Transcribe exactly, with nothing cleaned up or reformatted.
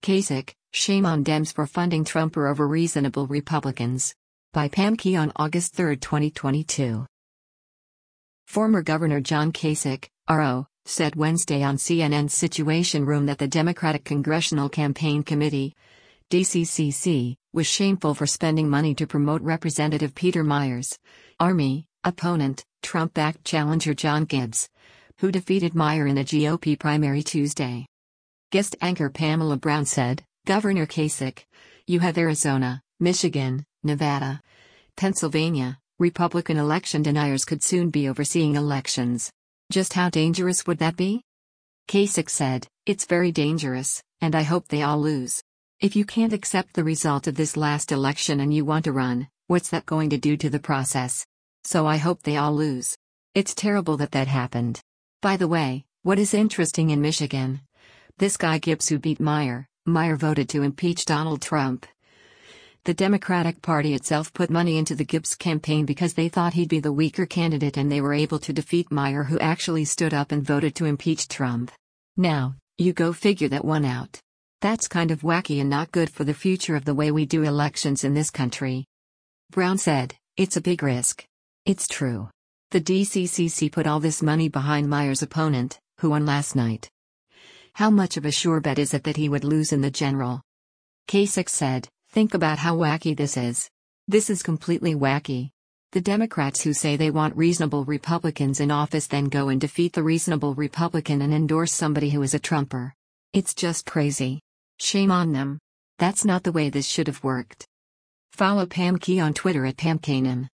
Kasich, shame on Dems for funding Trump or over reasonable Republicans. By Pam Key on August third, twenty twenty-two. Former Governor John Kasich, R O, said Wednesday on C N N's Situation Room that the Democratic Congressional Campaign Committee, D C C C, was shameful for spending money to promote Representative Peter Meijer's Army opponent, Trump-backed challenger John Gibbs, who defeated Meijer in a G O P primary Tuesday. Guest anchor Pamela Brown said, "Governor Kasich, you have Arizona, Michigan, Nevada, Pennsylvania. Republican election deniers could soon be overseeing elections. Just how dangerous would that be?" Kasich said, "It's very dangerous, and I hope they all lose. If you can't accept the result of this last election and you want to run, what's that going to do to the process? So I hope they all lose. It's terrible that that happened. By the way, what is interesting in Michigan? This guy Gibbs who beat Meijer, Meijer voted to impeach Donald Trump. The Democratic Party itself put money into the Gibbs campaign because they thought he'd be the weaker candidate, and they were able to defeat Meijer, who actually stood up and voted to impeach Trump. Now, you go figure that one out. That's kind of wacky and not good for the future of the way we do elections in this country." Brown said, "It's a big risk. It's true. The D C C C put all this money behind Meijer's opponent, who won last night. How much of a sure bet is it that he would lose in the general?" Kasich said, "Think about how wacky this is. This is completely wacky. The Democrats who say they want reasonable Republicans in office then go and defeat the reasonable Republican and endorse somebody who is a Trumper. It's just crazy. Shame on them. That's not the way this should have worked." Follow Pam Key on Twitter at Pam Kanan.